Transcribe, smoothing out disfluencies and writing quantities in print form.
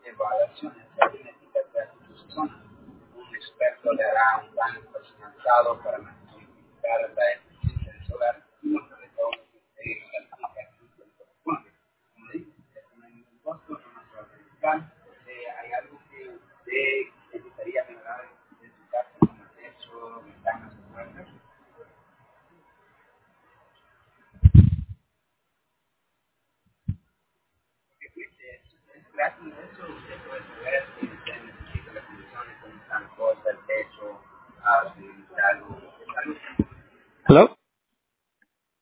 evaluaciones genéticas de tus zonas. Un experto le hará un plan personalizado para maximizar la eficiencia del solar y no sobre todo conseguir la aplicación que le corresponde. Como dije, esto no hay ningún costo, no se va a verificar. Hay algo que usted necesitaría mejorar en su casa, como el techo, ventanas o puertas. Es gratis eso, usted puede saber si usted necesita las condiciones, como están cosas, el techo,